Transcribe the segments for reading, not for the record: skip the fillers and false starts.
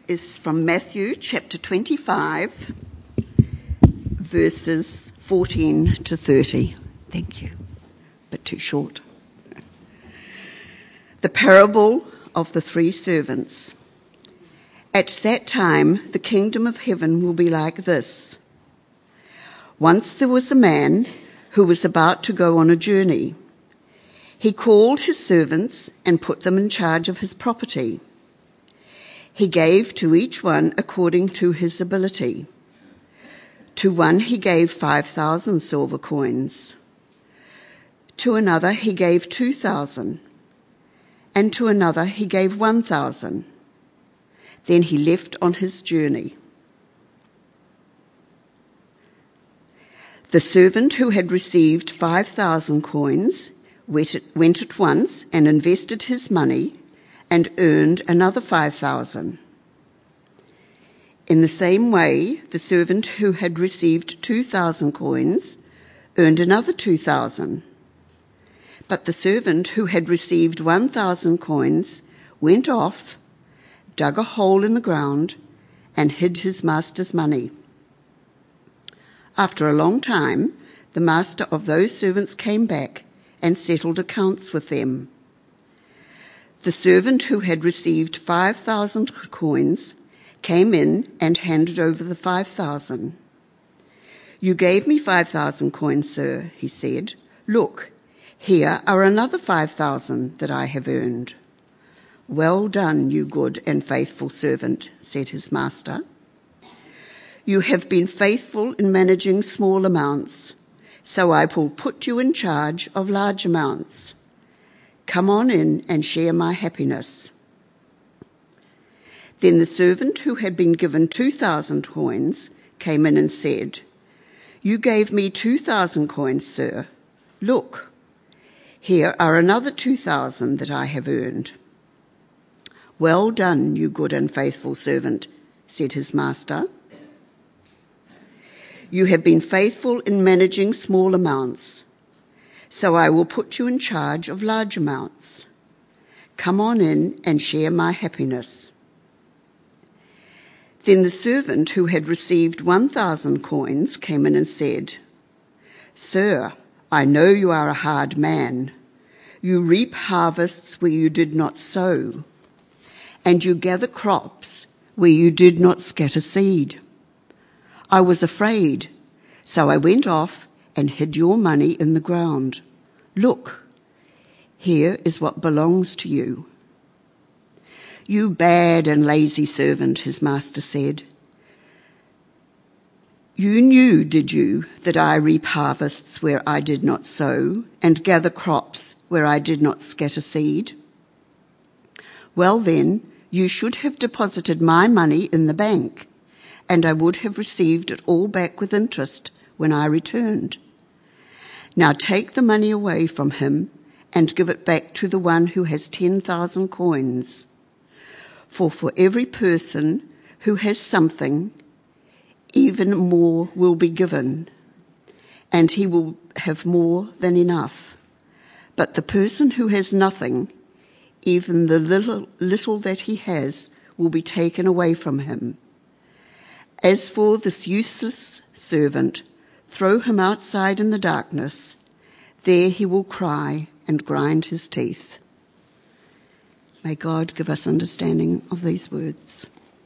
is from Matthew chapter 25, verses 14 to 30. Thank you. But too short. The parable of the three servants. At that time, the kingdom of heaven will be like this. Once there was a man who was about to go on a journey. He called his servants and put them in charge of his property. He gave to each one according to his ability. To one he gave 5,000 silver coins. To another he gave 2,000. And to another he gave 1,000. Then he left on his journey. The servant who had received 5,000 coins went at once and invested his money and earned another 5,000. In the same way, the servant who had received 2,000 coins earned another 2,000. But the servant who had received 1,000 coins went off, dug a hole in the ground, and hid his master's money. After a long time, the master of those servants came back and settled accounts with them. The servant who had received 5,000 coins came in and handed over the 5,000. You gave me 5,000 coins, sir, he said. Look, here are another 5,000 that I have earned. Well done, you good and faithful servant, said his master. You have been faithful in managing small amounts, so I will put you in charge of large amounts. Come on in and share my happiness. Then the servant who had been given 2,000 coins came in and said, You gave me 2,000 coins, sir. Look, here are another 2,000 that I have earned. Well done, you good and faithful servant, said his master. You have been faithful in managing small amounts, so I will put you in charge of large amounts. Come on in and share my happiness. Then the servant who had received 1,000 coins came in and said, Sir, I know you are a hard man. You reap harvests where you did not sow, and you gather crops where you did not scatter seed. I was afraid, so I went off and hid your money in the ground. Look, here is what belongs to you. You bad and lazy servant, his master said. You knew, did you, that I reap harvests where I did not sow and gather crops where I did not scatter seed? Well then, you should have deposited my money in the bank, and I would have received it all back with interest when I returned. Now take the money away from him and give it back to the one who has 10,000 coins. For every person who has something, even more will be given, and he will have more than enough. But the person who has nothing, even the little that he has, will be taken away from him. As for this useless servant, throw him outside in the darkness. There he will cry and grind his teeth. May God give us understanding of these words.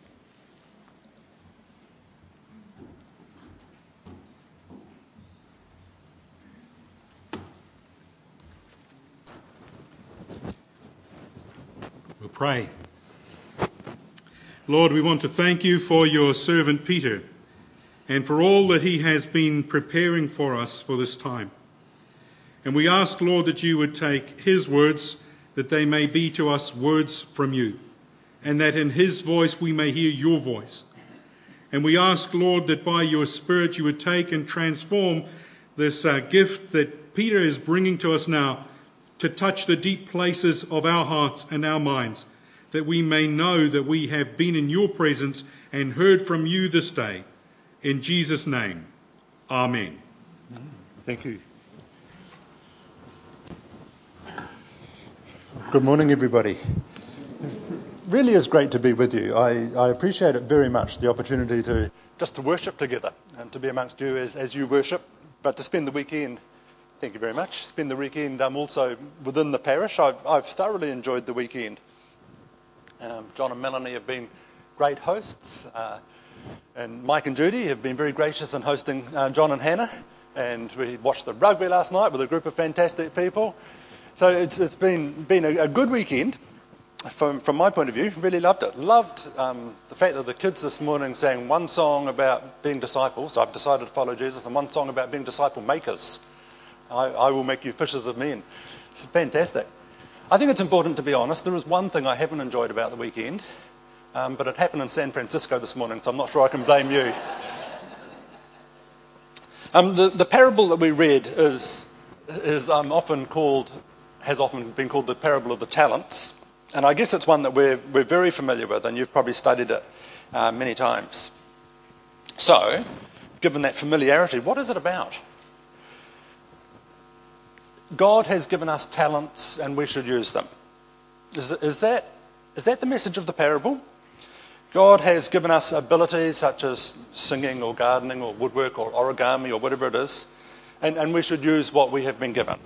We'll pray. Lord, we want to thank you for your servant Peter and for all that he has been preparing for us for this time. And we ask, Lord, that you would take his words, that they may be to us words from you, and that in his voice we may hear your voice. And we ask, Lord, that by your Spirit you would take and transform this gift that Peter is bringing to us now to touch the deep places of our hearts and our minds, that we may know that we have been in your presence and heard from you this day. In Jesus' name, amen. Thank you. Good morning, everybody. really is great to be with you. I appreciate it very much, the opportunity to just to worship together and to be amongst you as you worship, but to spend the weekend, thank you very much, spend the weekend also within the parish. I've thoroughly enjoyed the weekend. John and Melanie have been great hosts, and Mike and Judy have been very gracious in hosting John and Hannah, and we watched the rugby last night with a group of fantastic people. So it's been a good weekend from my point of view. Really loved it. Loved the fact that the kids this morning sang one song about being disciples. I've decided to follow Jesus, and one song about being disciple makers. I will make you fishers of men. It's fantastic. I think it's important to be honest. There is one thing I haven't enjoyed about the weekend, but it happened in San Francisco this morning, so I'm not sure I can blame you. The parable that we read is often been called the parable of the talents, and I guess it's one that we're very familiar with, and you've probably studied it many times. So, given that familiarity, what is it about? God has given us talents, and we should use them. Is that the message of the parable? God has given us abilities such as singing or gardening or woodwork or origami or whatever it is, and we should use what we have been given.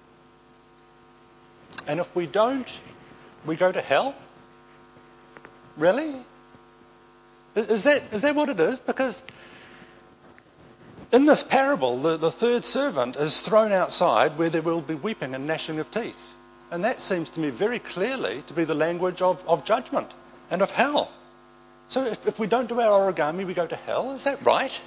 And if we don't, we go to hell? Really? Is that what it is? Because in this parable, the third servant is thrown outside where there will be weeping and gnashing of teeth. And that seems to me very clearly to be the language of judgment and of hell. So if we don't do our origami, we go to hell? Is that right?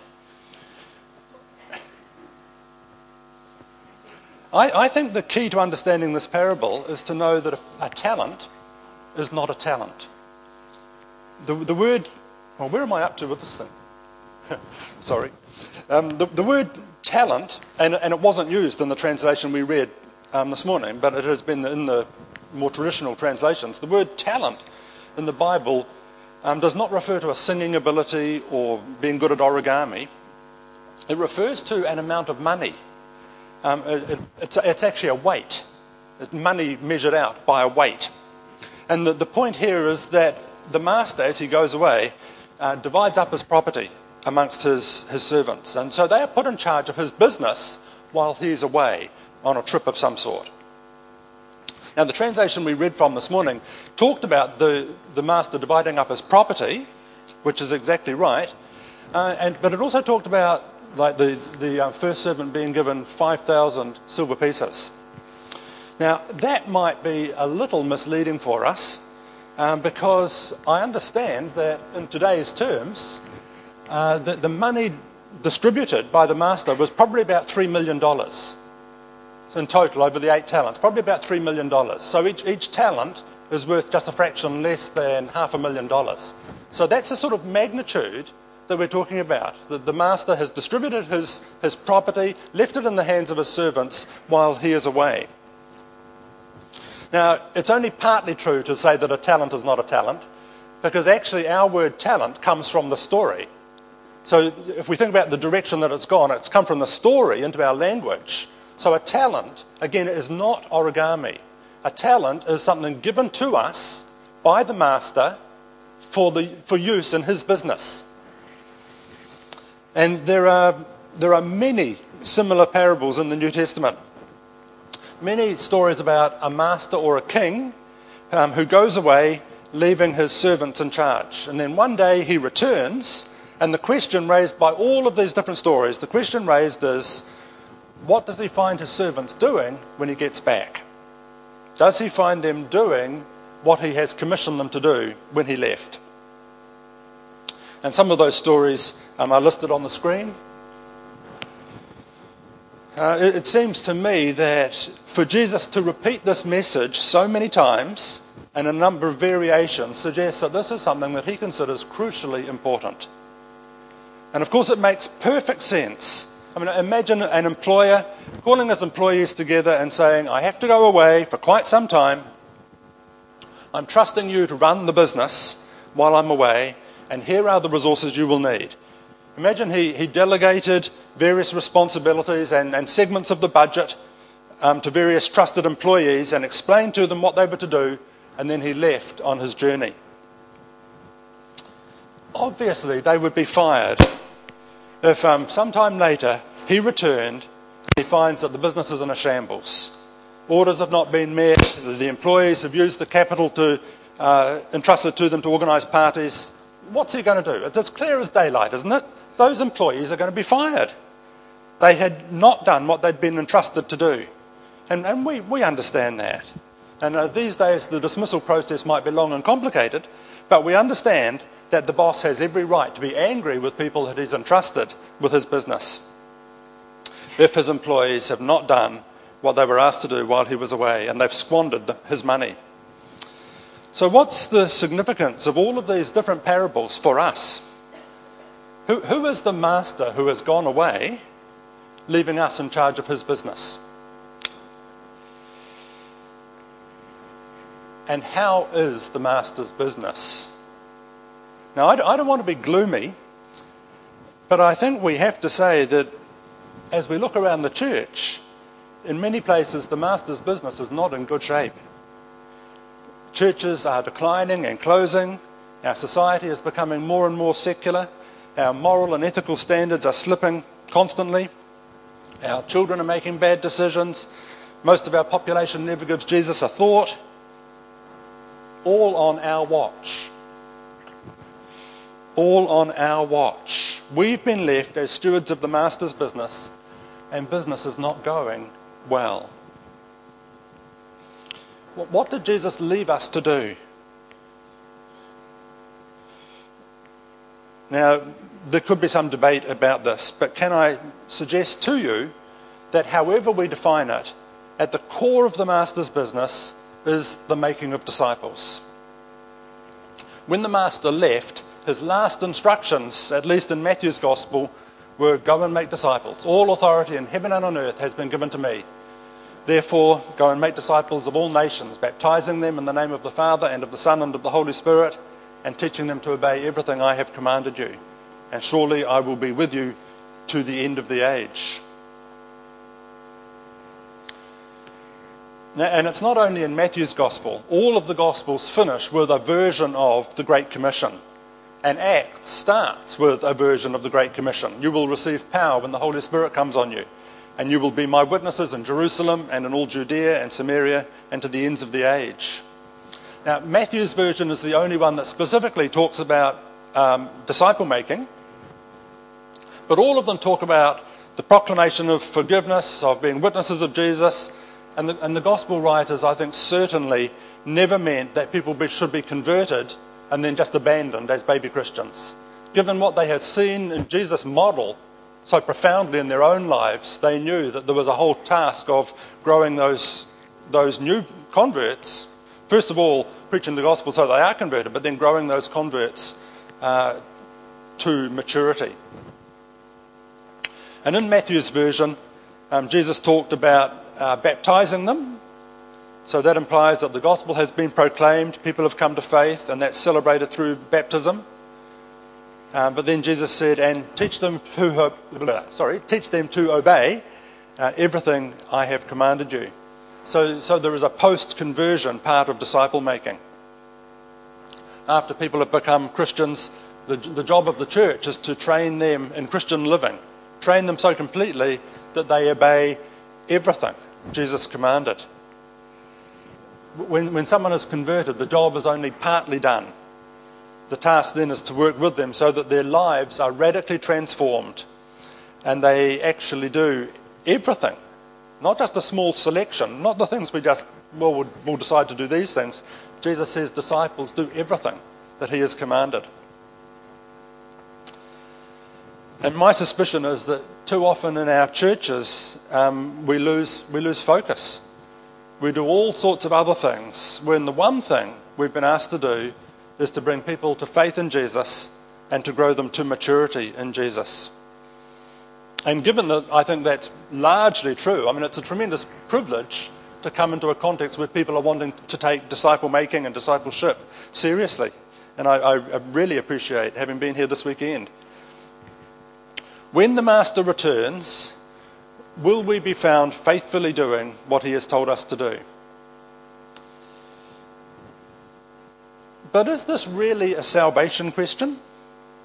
I think the key to understanding this parable is to know that a talent is not a talent. The word... Well, where am I up to with this thing? Sorry. The word talent, and it wasn't used in the translation we read this morning, but it has been in the more traditional translations. The word talent in the Bible does not refer to a singing ability or being good at origami. It refers to an amount of money. It's actually a weight. It's money measured out by a weight. And the point here is that the master, as he goes away, divides up his property amongst his servants. And so they are put in charge of his business while he's away on a trip of some sort. Now, the translation we read from this morning talked about the master dividing up his property, which is exactly right, but it also talked about like the first servant being given 5,000 silver pieces. Now, that might be a little misleading for us, because I understand that in today's terms, the money distributed by the master was probably about $3 million in total over the 8 talents, probably about $3 million. So each talent is worth just a fraction less than $500,000. So that's the sort of magnitude that we're talking about. The master has distributed his property, left it in the hands of his servants while he is away. Now, it's only partly true to say that a talent is not a talent, because actually our word talent comes from the story. So if we think about the direction that it's gone, it's come from the story into our language. So a talent, again, is not origami. A talent is something given to us by the master for use in his business. And there are many similar parables in the New Testament. Many stories about a master or a king who goes away leaving his servants in charge. And then one day he returns, and the question raised by all of these different stories, the question raised is, what does he find his servants doing when he gets back? Does he find them doing what he has commissioned them to do when he left? And some of those stories are listed on the screen. It seems to me that for Jesus to repeat this message so many times and a number of variations suggests that this is something that he considers crucially important. And of course it makes perfect sense. I mean, imagine an employer calling his employees together and saying, I have to go away for quite some time. I'm trusting you to run the business while I'm away, and here are the resources you will need. Imagine he delegated various responsibilities and segments of the budget to various trusted employees and explained to them what they were to do, and then he left on his journey. obviously they would be fired if sometime later he returned and he finds that the business is in a shambles. Orders have not been met, the employees have used the capital entrusted to them to organise parties. What's he going to do? It's as clear as daylight, isn't it? Those employees are going to be fired. They had not done what they'd been entrusted to do. And we understand that. And these days the dismissal process might be long and complicated, but we understand that the boss has every right to be angry with people that he's entrusted with his business if his employees have not done what they were asked to do while he was away and they've squandered his money. So what's the significance of all of these different parables for us? Who is the master who has gone away, leaving us in charge of his business? And how is the master's business? Now, I don't want to be gloomy, but I think we have to say that as we look around the church, in many places the master's business is not in good shape. Churches are declining and closing. Our society is becoming more and more secular. Our moral and ethical standards are slipping constantly. Our children are making bad decisions. Most of our population never gives Jesus a thought. All on our watch. All on our watch. We've been left as stewards of the master's business, and business is not going well. What did Jesus leave us to do? Now, there could be some debate about this, but can I suggest to you that however we define it, at the core of the master's business is the making of disciples. When the master left, his last instructions, at least in Matthew's Gospel, were go and make disciples. All authority in heaven and on earth has been given to me. Therefore, go and make disciples of all nations, baptizing them in the name of the Father and of the Son and of the Holy Spirit, and teaching them to obey everything I have commanded you. And surely I will be with you to the end of the age. Now, and it's not only in Matthew's Gospel. All of the Gospels finish with a version of the Great Commission. And Acts starts with a version of the Great Commission. You will receive power when the Holy Spirit comes on you. And you will be my witnesses in Jerusalem and in all Judea and Samaria and to the ends of the age. Now, Matthew's version is the only one that specifically talks about disciple making. But all of them talk about the proclamation of forgiveness, of being witnesses of Jesus. And the gospel writers, I think, certainly never meant that people should be converted and then just abandoned as baby Christians. Given what they had seen in Jesus' model so profoundly in their own lives, they knew that there was a whole task of growing those new converts. First of all, preaching the gospel so they are converted, but then growing those converts to maturity. And in Matthew's version, Jesus talked about baptizing them. So that implies that the gospel has been proclaimed, people have come to faith, and that's celebrated through baptism. But then Jesus said, and teach them to obey everything I have commanded you. So there is a post-conversion part of disciple making. After people have become Christians, the job of the church is to train them in Christian living. Train them so completely that they obey everything Jesus commanded. When someone is converted, the job is only partly done. The task then is to work with them so that their lives are radically transformed and they actually do everything, not just a small selection, not the things we just, we'll decide to do these things. Jesus says disciples do everything that he has commanded. And my suspicion is that too often in our churches we lose focus. We do all sorts of other things when the one thing we've been asked to do is to bring people to faith in Jesus and to grow them to maturity in Jesus. And given that I think that's largely true, I mean, it's a tremendous privilege to come into a context where people are wanting to take disciple making and discipleship seriously. And I really appreciate having been here this weekend. When the Master returns, will we be found faithfully doing what he has told us to do? But is this really a salvation question?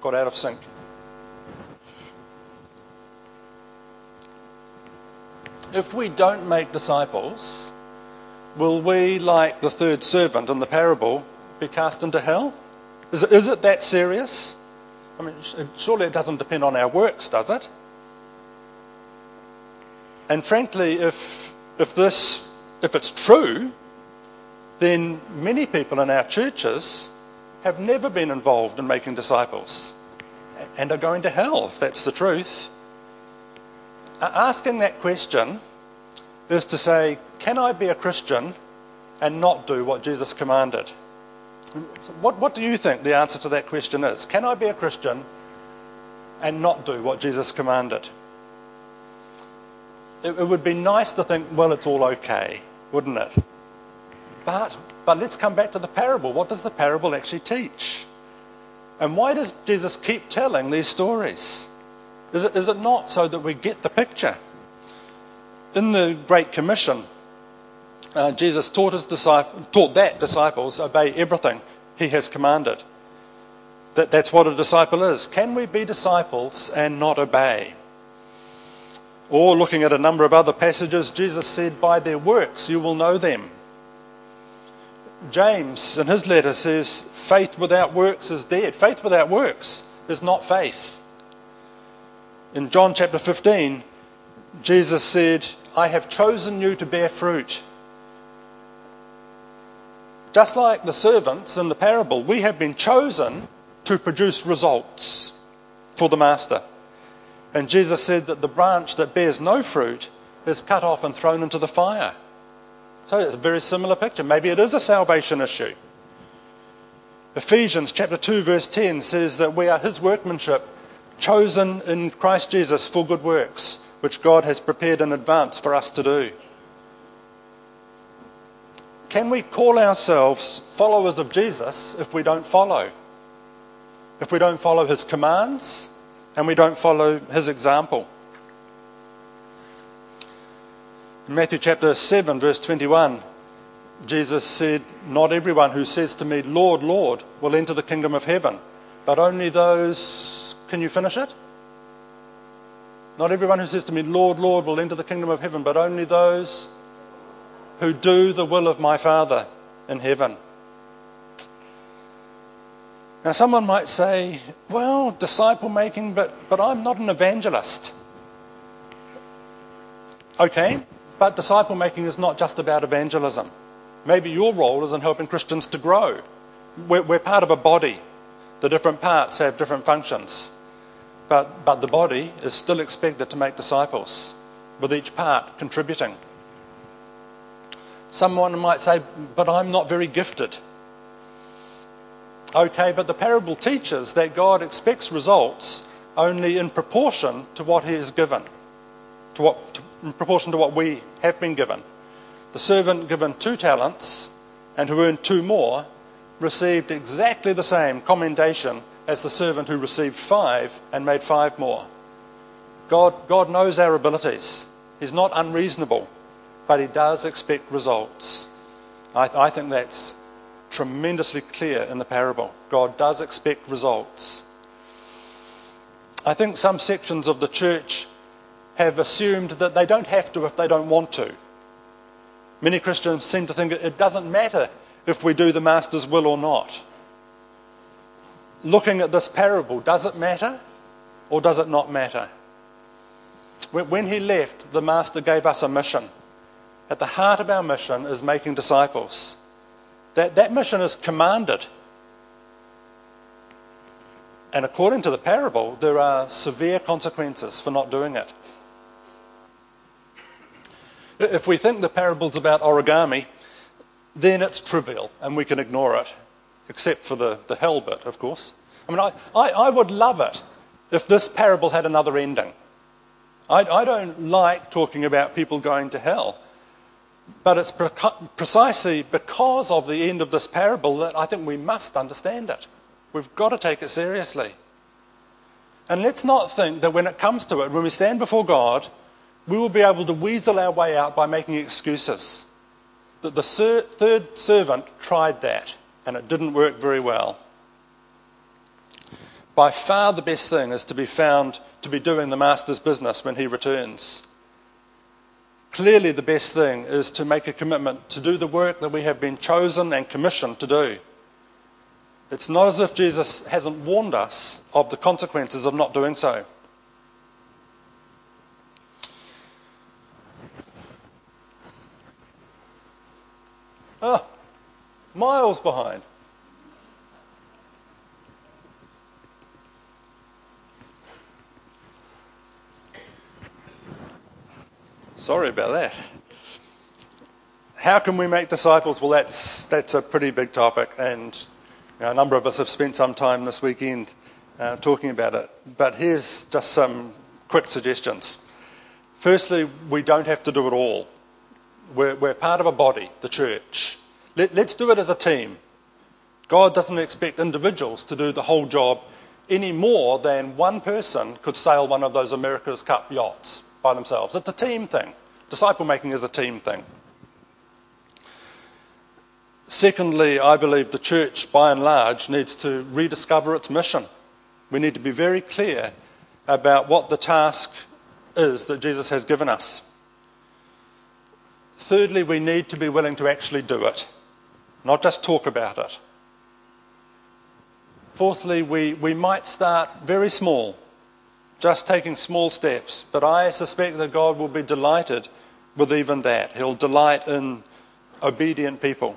I've got out of sync. If we don't make disciples, will we, like the third servant in the parable, be cast into hell? Is it that serious? I mean, surely it doesn't depend on our works, does it? And frankly, if it's true, then many people in our churches have never been involved in making disciples and are going to hell, if that's the truth. Asking that question is to say, can I be a Christian and not do what Jesus commanded? What do you think the answer to that question is? Can I be a Christian and not do what Jesus commanded? It would be nice to think, well, it's all okay, wouldn't it? But let's come back to the parable. What does the parable actually teach? And why does Jesus keep telling these stories? Is it not so that we get the picture? In the Great Commission, Jesus taught that disciples obey everything he has commanded. That's what a disciple is. Can we be disciples and not obey? Or looking at a number of other passages, Jesus said, by their works you will know them. James, in his letter, says, faith without works is dead. Faith without works is not faith. In John chapter 15, Jesus said, I have chosen you to bear fruit. Just like the servants in the parable, we have been chosen to produce results for the master. And Jesus said that the branch that bears no fruit is cut off and thrown into the fire. So it's a very similar picture. Maybe it is a salvation issue. Ephesians chapter 2 verse 10 says that we are his workmanship, chosen in Christ Jesus for good works, which God has prepared in advance for us to do. Can we call ourselves followers of Jesus if we don't follow? If we don't follow his commands and we don't follow his example? In Matthew chapter 7 verse 21, Jesus said, not everyone who says to me, Lord, Lord, will enter the kingdom of heaven, but only those... Can you finish it? Not everyone who says to me, Lord, Lord, will enter the kingdom of heaven, but only those who do the will of my Father in heaven. Now someone might say, well, disciple making, but I'm not an evangelist. Okay, but disciple making is not just about evangelism. Maybe your role is in helping Christians to grow. We're part of a body. The different parts have different functions. But the body is still expected to make disciples, with each part contributing. Someone might say, but I'm not very gifted. Okay, but the parable teaches that God expects results only in proportion to what he has given, in proportion to what we have been given. The servant given 2 talents and who earned 2 more received exactly the same commendation as the servant who received 5 and made 5 more. God knows our abilities. He's not unreasonable, but he does expect results. I think that's tremendously clear in the parable. God does expect results. I think some sections of the church have assumed that they don't have to if they don't want to. Many Christians seem to think it doesn't matter if we do the master's will or not. Looking at this parable, does it matter or does it not matter? When he left, the master gave us a mission. At the heart of our mission is making disciples. That mission is commanded. And according to the parable, there are severe consequences for not doing it. If we think the parable's about origami, then it's trivial and we can ignore it, except for the hell bit, of course. I mean, I would love it if this parable had another ending. I don't like talking about people going to hell, but it's precisely because of the end of this parable that I think we must understand it. We've got to take it seriously. And let's not think that when it comes to it, when we stand before God, we will be able to weasel our way out by making excuses. That the third servant tried that, and it didn't work very well. By far the best thing is to be found to be doing the Master's business when he returns. Clearly the best thing is to make a commitment to do the work that we have been chosen and commissioned to do. It's not as if Jesus hasn't warned us of the consequences of not doing so. Oh, miles behind. Sorry about that. How can we make disciples? Well, that's a pretty big topic, and a number of us have spent some time this weekend talking about it. But here's just some quick suggestions. Firstly, we don't have to do it all. We're part of a body, the church. Let's do it as a team. God doesn't expect individuals to do the whole job any more than one person could sail one of those America's Cup yachts by themselves. It's a team thing. Disciple making is a team thing. Secondly, I believe the church, by and large, needs to rediscover its mission. We need to be very clear about what the task is that Jesus has given us. Thirdly, we need to be willing to actually do it, not just talk about it. Fourthly, we might start very small, just taking small steps, but I suspect that God will be delighted with even that. He'll delight in obedient people.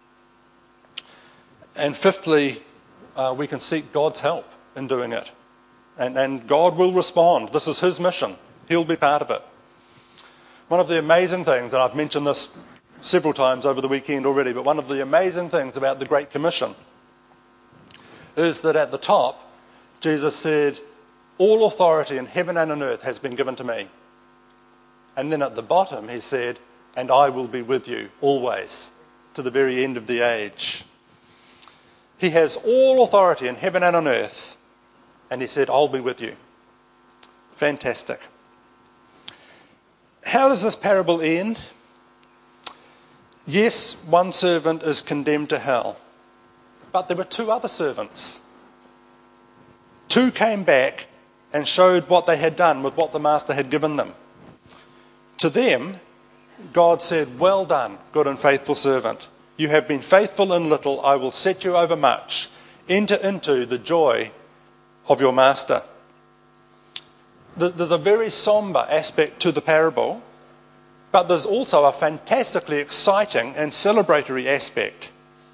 And fifthly, we can seek God's help in doing it. And God will respond. This is his mission. He'll be part of it. One of the amazing things, and I've mentioned this several times over the weekend already, but one of the amazing things about the Great Commission is that at the top, Jesus said, all authority in heaven and on earth has been given to me. And then at the bottom, he said, and I will be with you always, to the very end of the age. He has all authority in heaven and on earth. And he said, I'll be with you. Fantastic. How does this parable end? Yes, one servant is condemned to hell. But there were two other servants. Two came back and showed what they had done with what the master had given them. To them, God said, well done, good and faithful servant. You have been faithful in little, I will set you over much. Enter into the joy of your master. There's a very somber aspect to the parable, but there's also a fantastically exciting and celebratory aspect.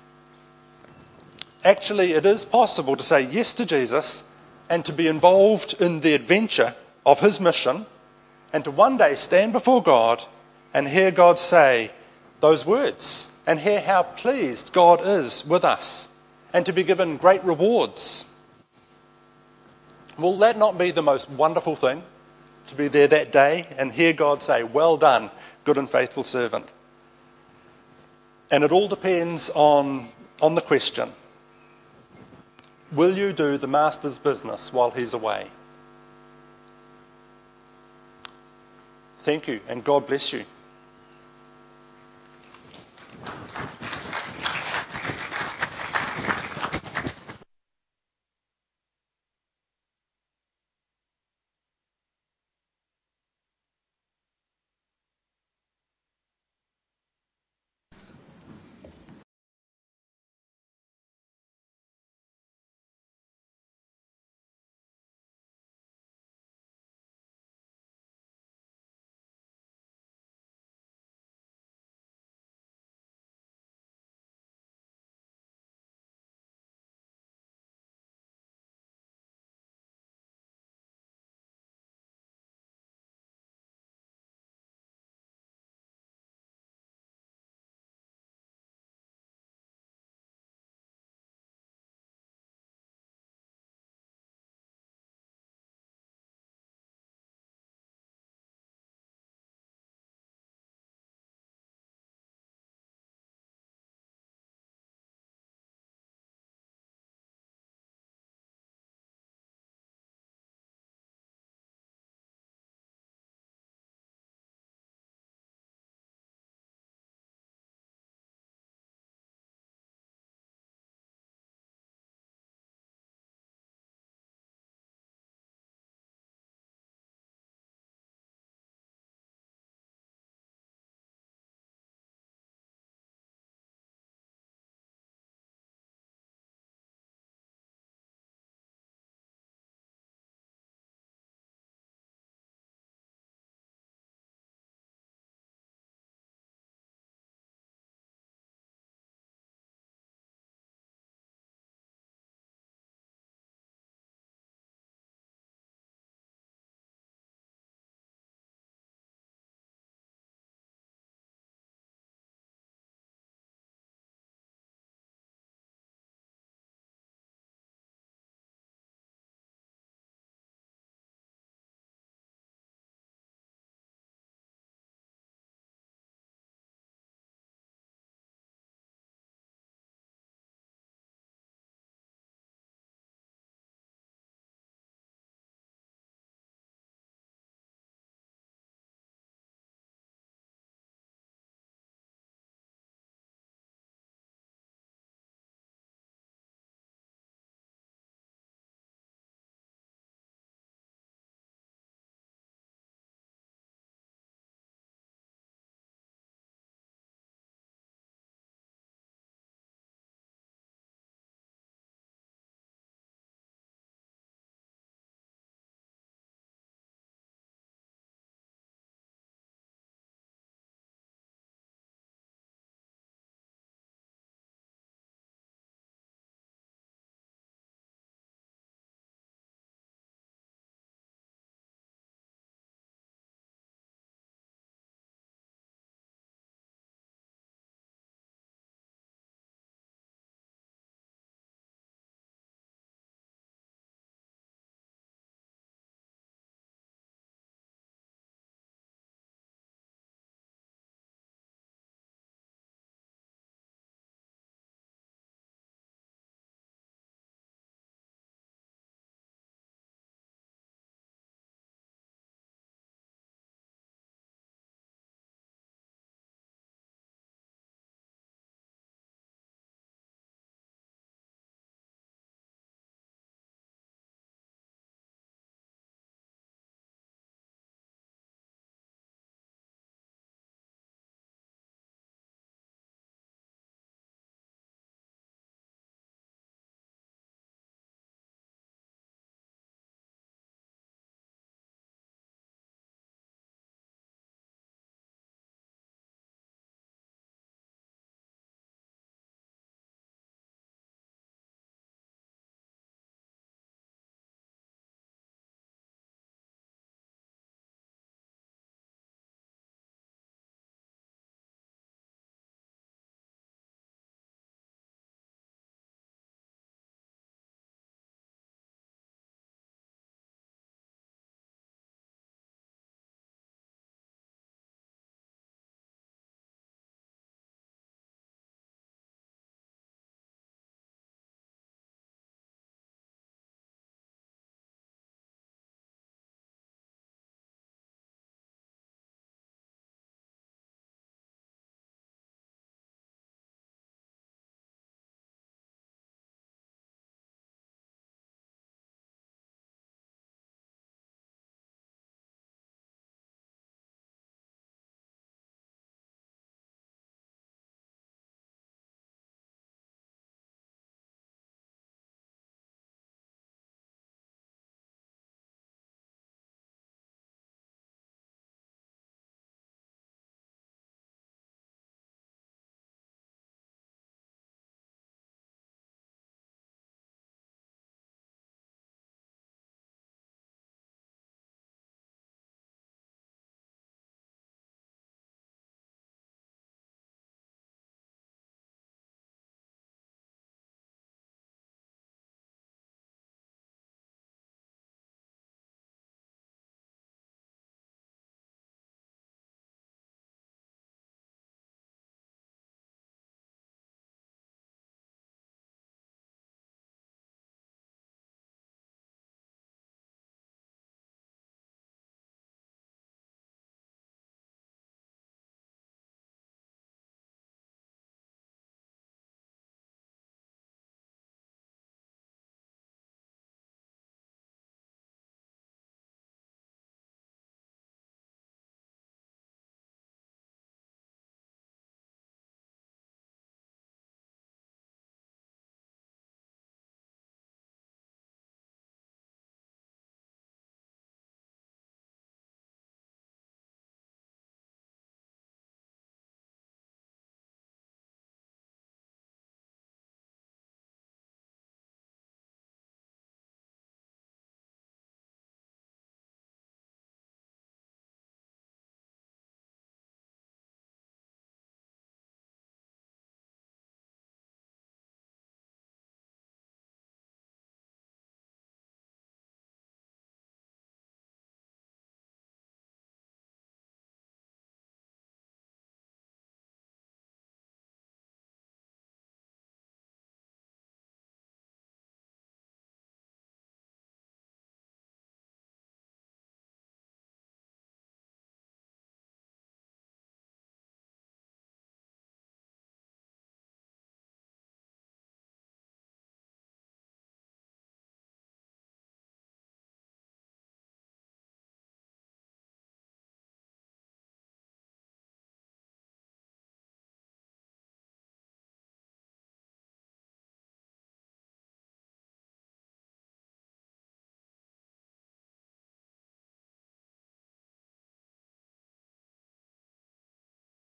Actually, it is possible to say yes to Jesus and to be involved in the adventure of his mission and to one day stand before God and hear God say those words and hear how pleased God is with us and to be given great rewards. Will that not be the most wonderful thing, to be there that day and hear God say, well done, good and faithful servant? And it all depends on the question, will you do the master's business while he's away? Thank you, and God bless you.